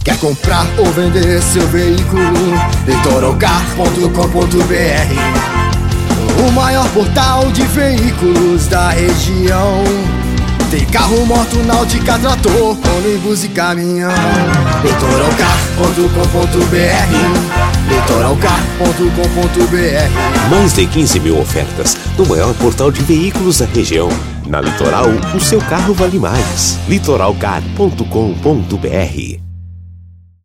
Quer comprar ou vender seu veículo? litoralcar.com.br, o maior portal de veículos da região. Tem carro, moto, náutica, trator, ônibus e caminhão. litoralcar.com.br, litoralcar.com.br. Mais de 15 mil ofertas no maior portal de veículos da região. Na Litoral, o seu carro vale mais. litoralcar.com.br.